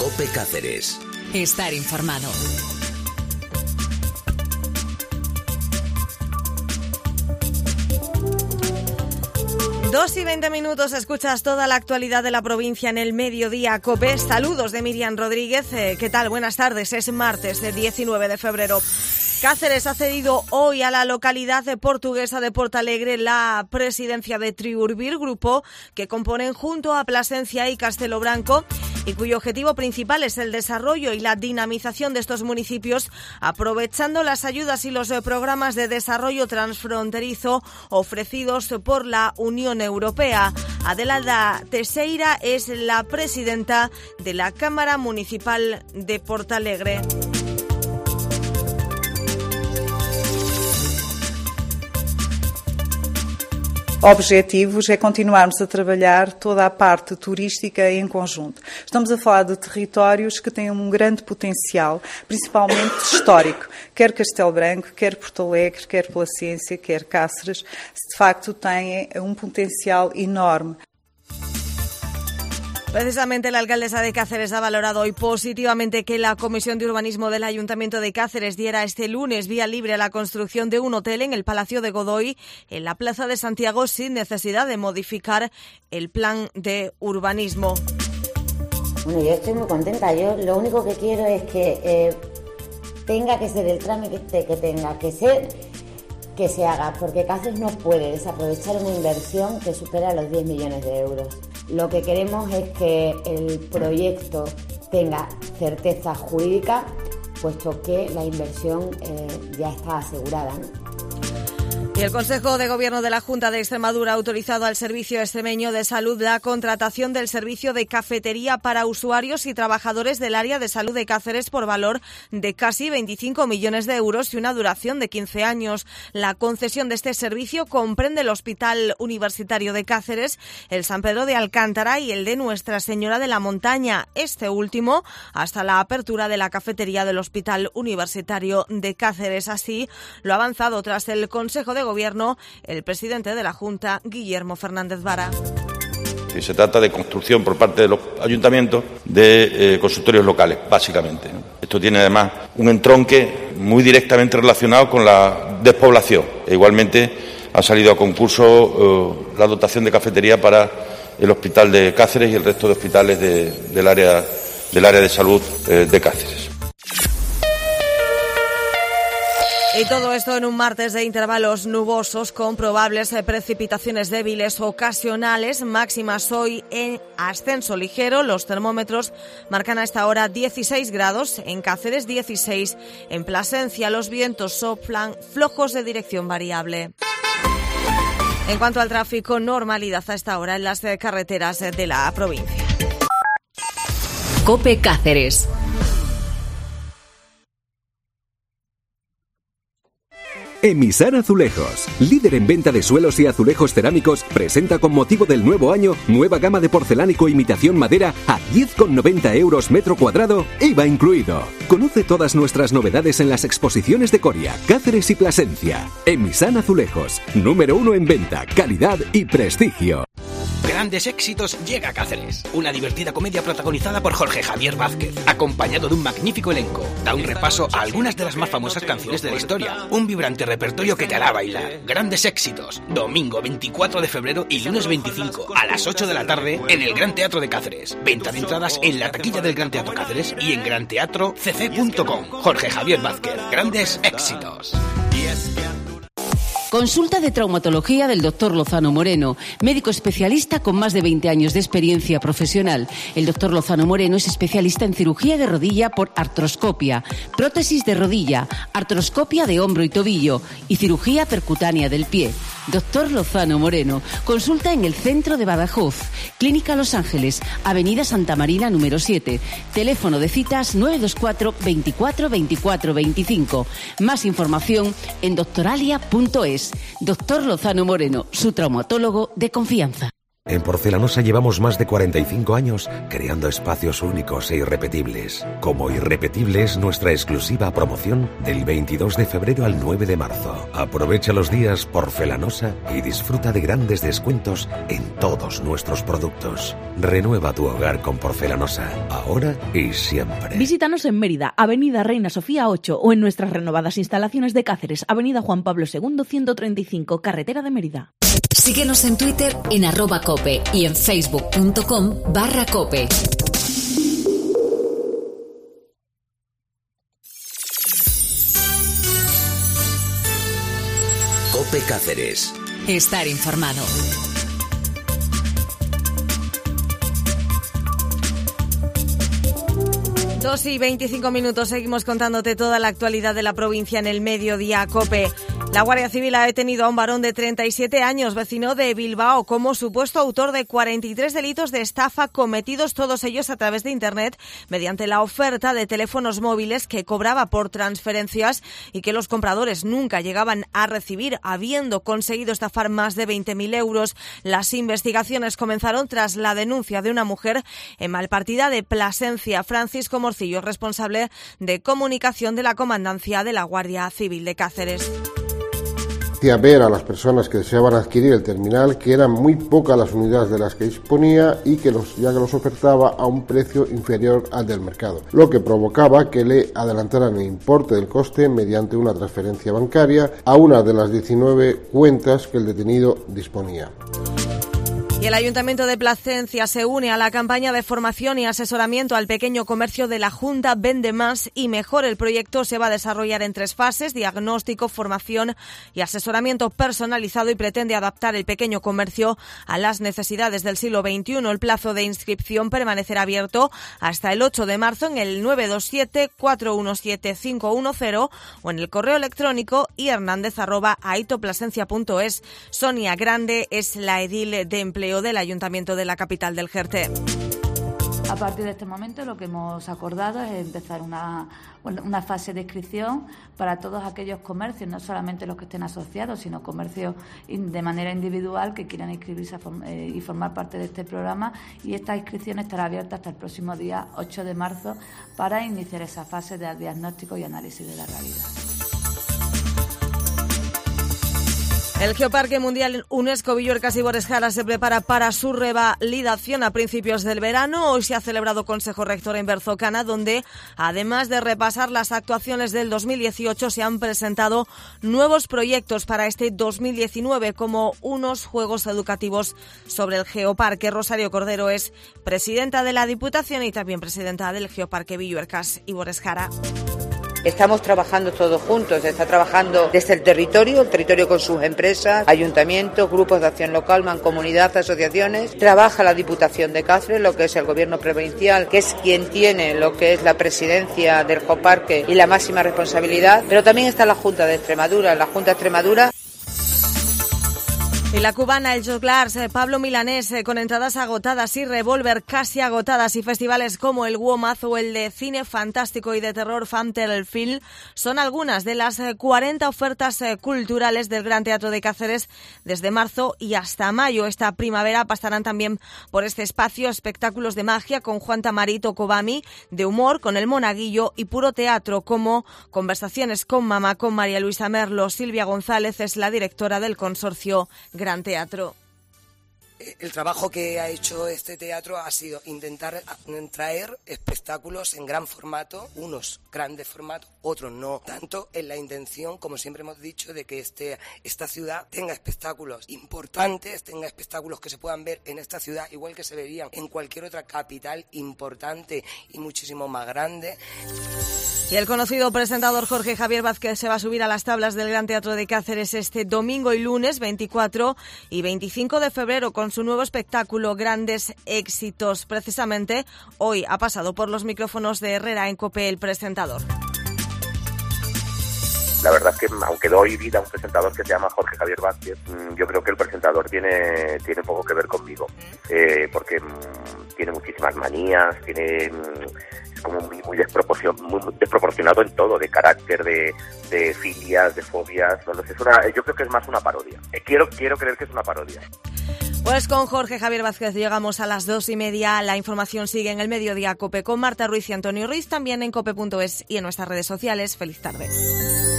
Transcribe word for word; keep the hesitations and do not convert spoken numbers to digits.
COPE Cáceres. Estar informado. Dos y veinte minutos, escuchas toda la actualidad de la provincia en el Mediodía COPE. Saludos de Miriam Rodríguez. Eh, ¿Qué tal? Buenas tardes. Es martes, el diecinueve de febrero. Cáceres ha cedido hoy a la localidad de portuguesa de Portalegre la presidencia de Triurbir, grupo que componen junto a Plasencia y Castelo Branco, y cuyo objetivo principal es el desarrollo y la dinamización de estos municipios, aprovechando las ayudas y los programas de desarrollo transfronterizo ofrecidos por la Unión Europea. Adelada Teixeira es la presidenta de la Cámara Municipal de Portalegre. Objetivos é continuarmos a trabalhar toda a parte turística em conjunto. Estamos a falar de territórios que têm um grande potencial, principalmente histórico, quer Castelo Branco, quer Porto Alegre, quer Plasencia, quer Cáceres, de facto têm um potencial enorme. Precisamente la alcaldesa de Cáceres ha valorado hoy positivamente que la Comisión de Urbanismo del Ayuntamiento de Cáceres diera este lunes vía libre a la construcción de un hotel en el Palacio de Godoy, en la Plaza de Santiago, sin necesidad de modificar el plan de urbanismo. Bueno, yo estoy muy contenta. Yo lo único que quiero es que eh, tenga que ser el trámite que tenga que ser, que se haga, porque Cáceres no puede desaprovechar una inversión que supera los diez millones de euros. Lo que queremos es que el proyecto tenga certeza jurídica, puesto que la inversión eh, ya está asegurada, ¿no? Y el Consejo de Gobierno de la Junta de Extremadura ha autorizado al Servicio Extremeño de Salud la contratación del servicio de cafetería para usuarios y trabajadores del área de salud de Cáceres por valor de casi veinticinco millones de euros y una duración de quince años. La concesión de este servicio comprende el Hospital Universitario de Cáceres, el San Pedro de Alcántara y el de Nuestra Señora de la Montaña, este último hasta la apertura de la cafetería del Hospital Universitario de Cáceres. Así lo ha avanzado tras el Consejo de Gobierno el presidente de la Junta, Guillermo Fernández Vara. Se trata de construcción por parte de los ayuntamientos de eh, consultorios locales, básicamente, ¿no? Esto tiene además un entronque muy directamente relacionado con la despoblación. E igualmente ha salido a concurso eh, la dotación de cafetería para el Hospital de Cáceres y el resto de hospitales de, del, área, del área de salud eh, de Cáceres. Y todo esto en un martes de intervalos nubosos con probables precipitaciones débiles ocasionales, máximas hoy en ascenso ligero. Los termómetros marcan a esta hora dieciséis grados, en Cáceres dieciséis, en Plasencia los vientos soplan flojos de dirección variable. En cuanto al tráfico, normalidad a esta hora en las carreteras de la provincia. COPE Cáceres. Emisar Azulejos, líder en venta de suelos y azulejos cerámicos, presenta con motivo del nuevo año nueva gama de porcelánico imitación madera a diez con noventa euros metro cuadrado, I V A incluido. Conoce todas nuestras novedades en las exposiciones de Coria, Cáceres y Plasencia. Emisar Azulejos, número uno en venta, calidad y prestigio. Grandes Éxitos llega a Cáceres. Una divertida comedia protagonizada por Jorge Javier Vázquez, acompañado de un magnífico elenco. Da un repaso a algunas de las más famosas canciones de la historia. Un vibrante repertorio que te hará bailar. Grandes Éxitos. Domingo veinticuatro de febrero y lunes veinticinco a las ocho de la tarde en el Gran Teatro de Cáceres. Venta de entradas en la taquilla del Gran Teatro Cáceres y en gran teatro c c punto com. Jorge Javier Vázquez. Grandes Éxitos. Consulta de traumatología del doctor Lozano Moreno, médico especialista con más de veinte años de experiencia profesional. El doctor Lozano Moreno es especialista en cirugía de rodilla por artroscopia, prótesis de rodilla, artroscopia de hombro y tobillo y cirugía percutánea del pie. Doctor Lozano Moreno. Consulta en el centro de Badajoz, Clínica Los Ángeles, Avenida Santa Marina número siete. Teléfono de citas nueve dos cuatro veinticuatro veinticuatro veinticinco. Más información en doctoralia punto es. Doctor Lozano Moreno, su traumatólogo de confianza. En Porcelanosa llevamos más de cuarenta y cinco años creando espacios únicos e irrepetibles. Como irrepetible es nuestra exclusiva promoción del veintidós de febrero al nueve de marzo. Aprovecha los días Porcelanosa y disfruta de grandes descuentos en todos nuestros productos. Renueva tu hogar con Porcelanosa, ahora y siempre. Visítanos en Mérida, Avenida Reina Sofía ocho, o en nuestras renovadas instalaciones de Cáceres, Avenida Juan Pablo segundo ciento treinta y cinco, Carretera de Mérida. Síguenos en Twitter en arroba cope y en facebook.com barra cope. Cope Cáceres. Estar informado. Dos y veinticinco minutos, seguimos contándote toda la actualidad de la provincia en el Mediodía Cope. La Guardia Civil ha detenido a un varón de treinta y siete años, vecino de Bilbao, como supuesto autor de cuarenta y tres delitos de estafa cometidos todos ellos a través de Internet mediante la oferta de teléfonos móviles que cobraba por transferencias y que los compradores nunca llegaban a recibir, habiendo conseguido estafar más de veinte mil euros. Las investigaciones comenzaron tras la denuncia de una mujer en Malpartida de Plasencia. Francisco Morcillo, responsable de comunicación de la Comandancia de la Guardia Civil de Cáceres. Hacía ver a las personas que deseaban adquirir el terminal que eran muy pocas las unidades de las que disponía y que los, ya que los ofertaba a un precio inferior al del mercado, lo que provocaba que le adelantaran el importe del coste mediante una transferencia bancaria a una de las diecinueve cuentas que el detenido disponía. Y el Ayuntamiento de Plasencia se une a la campaña de formación y asesoramiento al pequeño comercio de la Junta Vende Más y Mejor. El proyecto se va a desarrollar en tres fases: diagnóstico, formación y asesoramiento personalizado, y pretende adaptar el pequeño comercio a las necesidades del siglo veintiuno. El plazo de inscripción permanecerá abierto hasta el ocho de marzo en el nueve dos siete, cuatro uno siete, cinco uno cero o en el correo electrónico ihernandez arroba aitoplasencia punto es. Sonia Grande es la edil de empleo del Ayuntamiento de la capital del Jerte. A partir de este momento lo que hemos acordado es empezar una, una fase de inscripción para todos aquellos comercios, no solamente los que estén asociados, sino comercios de manera individual que quieran inscribirse y formar parte de este programa, y esta inscripción estará abierta hasta el próximo día ocho de marzo para iniciar esa fase de diagnóstico y análisis de la realidad. El Geoparque Mundial UNESCO Villuercas y Boresjara se prepara para su revalidación a principios del verano. Hoy se ha celebrado Consejo Rector en Berzocana, donde, además de repasar las actuaciones del dos mil dieciocho, se han presentado nuevos proyectos para este dos mil diecinueve, como unos juegos educativos sobre el Geoparque. Rosario Cordero es presidenta de la Diputación y también presidenta del Geoparque Villuercas y Boresjara. Estamos trabajando todos juntos, se está trabajando desde el territorio, el territorio con sus empresas, ayuntamientos, grupos de acción local, mancomunidad, asociaciones. Trabaja la Diputación de Cáceres, lo que es el gobierno provincial, que es quien tiene lo que es la presidencia del Geoparque y la máxima responsabilidad, pero también está la Junta de Extremadura, la Junta de Extremadura. Y la cubana, el Joglars, Pablo Milanés, con entradas agotadas y Revolver casi agotadas, y festivales como el WOMAD o el de cine fantástico y de terror Fantel Film son algunas de las cuarenta ofertas culturales del Gran Teatro de Cáceres desde marzo y hasta mayo. Esta primavera pasarán también por este espacio espectáculos de magia con Juan Tamarito Kobami, de humor con El Monaguillo y puro teatro, como Conversaciones con Mamá con María Luisa Merlo. Silvia González es la directora del consorcio Gran Teatro. El trabajo que ha hecho este teatro ha sido intentar traer espectáculos en gran formato, unos grandes formatos, otros no tanto, en la intención, como siempre hemos dicho, de que este, esta ciudad tenga espectáculos importantes, tenga espectáculos que se puedan ver en esta ciudad, igual que se verían en cualquier otra capital importante y muchísimo más grande. Y el conocido presentador Jorge Javier Vázquez se va a subir a las tablas del Gran Teatro de Cáceres este domingo y lunes veinticuatro y veinticinco de febrero con su nuevo espectáculo Grandes Éxitos. Precisamente hoy ha pasado por los micrófonos de Herrera en COPE el presentador. La verdad es que aunque doy vida a un presentador que se llama Jorge Javier Vázquez, yo creo que el presentador tiene tiene poco que ver conmigo, eh, porque mmm, tiene muchísimas manías, tiene mmm, es como muy muy, desproporcion, muy desproporcionado en todo, de carácter, de, de filias, de fobias. No lo sé, es una, yo creo que es más una parodia. Eh, quiero quiero creer que es una parodia. Pues con Jorge Javier Vázquez llegamos a las dos y media. La información sigue en el Mediodía COPE con Marta Ruiz y Antonio Ruiz, también en cope punto es y en nuestras redes sociales. Feliz tarde.